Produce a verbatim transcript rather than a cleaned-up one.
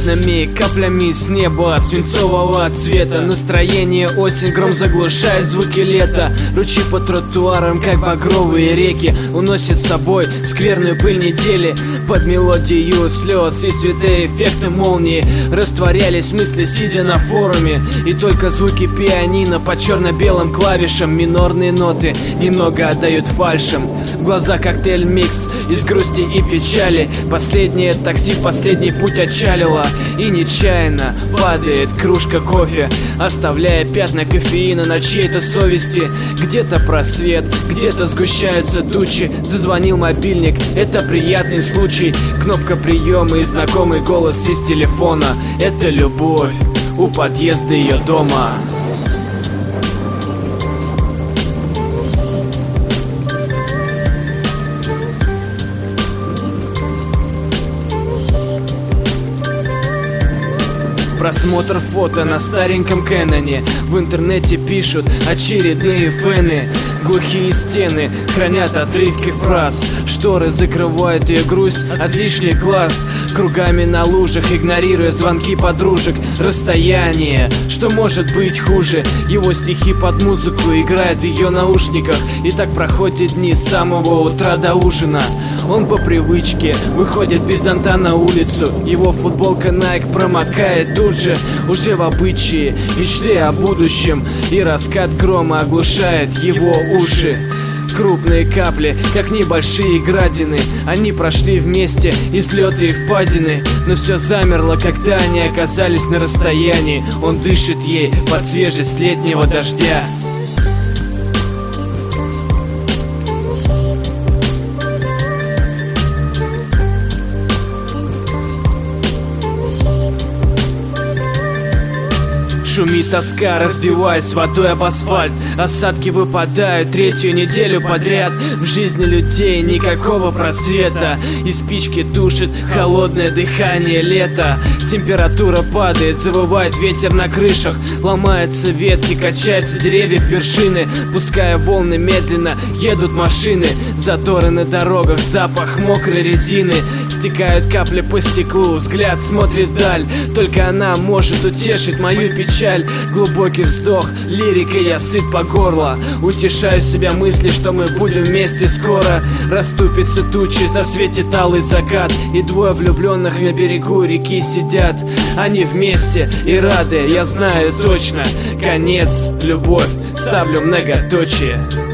крупными каплями с неба свинцового цвета. Настроение осень, гром заглушает звуки лета. Ручьи по тротуарам, как багровые реки, уносит с собой скверную пыль недели. Под мелодию слез и святые эффекты молнии растворялись мысли, сидя на форуме. И только звуки пианино по черно-белым клавишам, минорные ноты немного отдают фальшем. В глаза коктейль микс из грусти и печали. Последнее такси в последний путь отчалило, и нечаянно падает кружка кофе, оставляя пятна кофеина на чьей-то совести. Где-то просвет, где-то сгущаются тучи. Зазвонил мобильник, это приятный случай. Кнопка приема и знакомый голос из телефона. Это любовь у подъезда ее дома. Просмотр фото на стареньком Кэноне. В интернете пишут очередные фэны. Глухие стены хранят отрывки фраз. Шторы закрывают ее грусть от лишних глаз. Кругами на лужах игнорируя звонки подружек. Расстояние, что может быть хуже? Его стихи под музыку играют в ее наушниках. И так проходят дни с самого утра до ужина. Он по привычке выходит без зонта на улицу. Его футболка Nike промокает тут же, уже в обычае мечты о будущем. И раскат грома оглушает его уши. Крупные капли, как небольшие градины. Они прошли вместе излеты и впадины. Но все замерло, когда они оказались на расстоянии. Он дышит ей под свежесть летнего дождя. Шумит тоска, разбиваясь водой об асфальт. Осадки выпадают третью неделю подряд. В жизни людей никакого просвета. И спички тушит холодное дыхание лета. Температура падает, завывает ветер на крышах. Ломаются ветки, качаются деревья в вершины. Пуская волны, медленно едут машины. Заторы на дорогах, запах мокрой резины. Стекают капли по стеклу, взгляд смотрит вдаль. Только она может утешить мою печаль. Глубокий вздох, лирика, я сыт по горло. Утешаю себя мысли, что мы будем вместе скоро. Расступится тучи, засветит алый закат. И двое влюбленных на берегу реки сидят. Они вместе и рады, я знаю точно. Конец, любовь, ставлю многоточие.